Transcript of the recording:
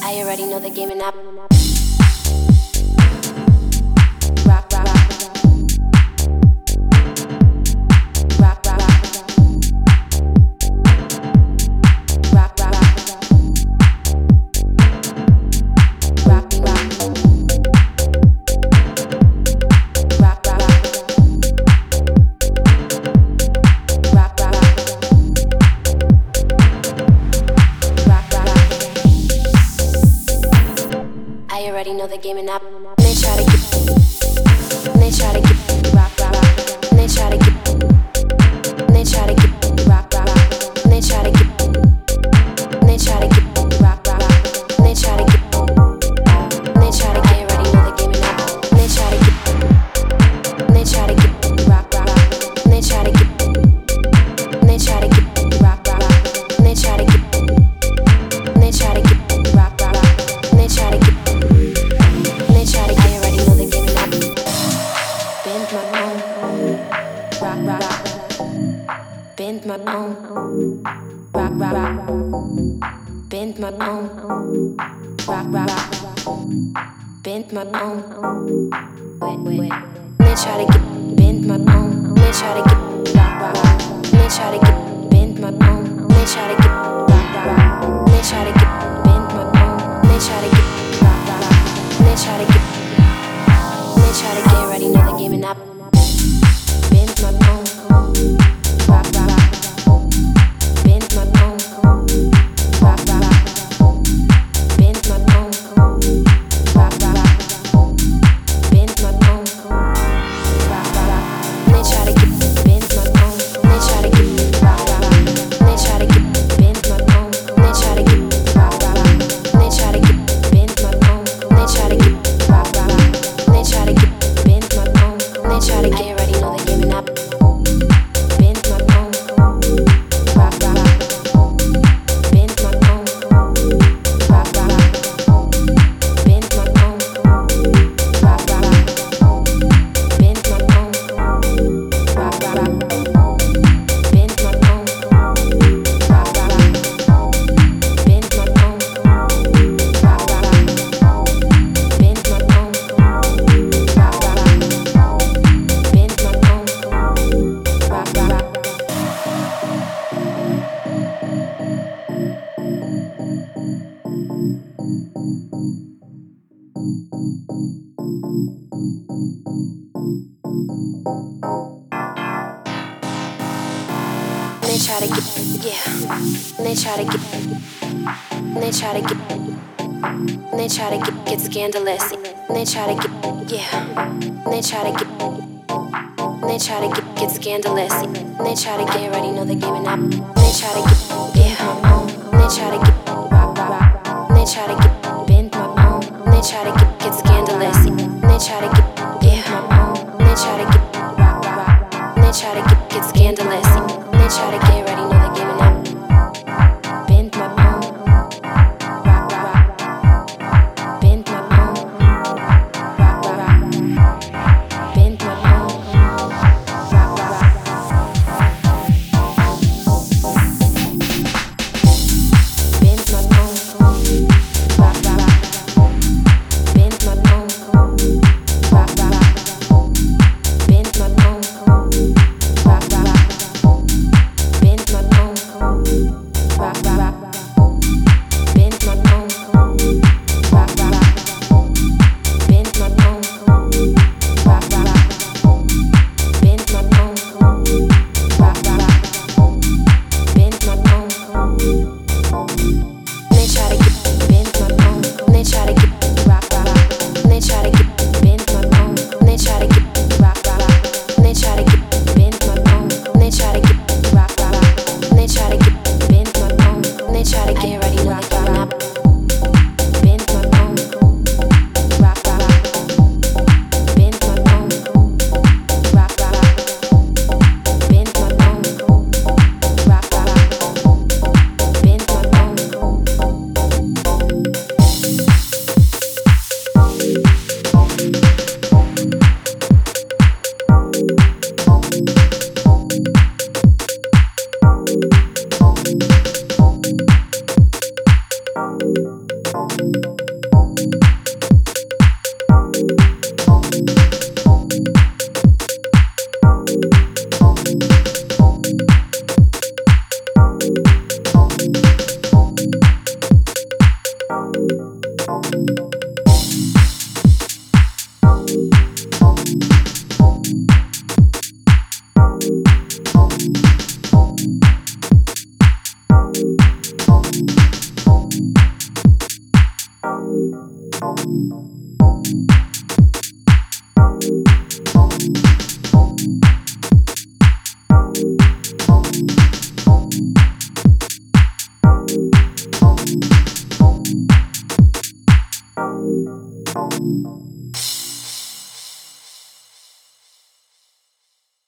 I already know the game and up. I already know the game and up. They try to get, they try to get rock, they try to get, they try to get rock, they try to get, they try to get rock, they try to get, they try to get. I already know the game and up. They try to get, they try to get rock, they try to get, they try to get rock, they try to get, they try to get rock, they try to get. I already know the game and up. Bend my own, rock, bend my own, rock, bend my own, rock, bend my own. Wait. They try to get bend my own. They try to get rock, they try to get bend my own. They try to get rock, they try to get bend my own. They try to get rock, they try to get. They try to get ready, know the game and up. Bend my own, rock, bend my own, rock, bend my own, rock, bend my own, rock. They try to get bend my own. They try to get rock, they try to get bend my own. They try to get rock, they try to get bend my own. They try to get rock, they try to get bend my own. They try to get ready, know the game and up. Bend my own, rock, bend my own, rock, bend my own, rock, bend my own, rock, bend my own, rock, bend my own, rock, bend my own. They try to get, yeah. They try to get, they try to get, they try to get scandalous. They try to get, yeah. They try to get, they try to get scandalous. They try to get ready, know the game and up. They try to get, yeah. They try to get rock. They try to get bend my own. They try to get scandalous. They try to get, yeah. They try to get rock. They try to get scandalous. They try to get ready, know the game and up. Bend my own, rock, bend my own, rock, bend my own, rock, bend my own, rock, bend my own, rock, bend my own, rock. Bend my own, rock, bend my own, rock, bend my own, rock, bend my own, rock, bend my own. They try to get bend my own. They try to get rock, they try to get bend my own. They try to get rock, they try to get bend my own. They try to get rock, they try to get bend my own. They try to get ready, know the game and up. Bend my own, rock, bend my own, rock, bend my own, rock, bend my own.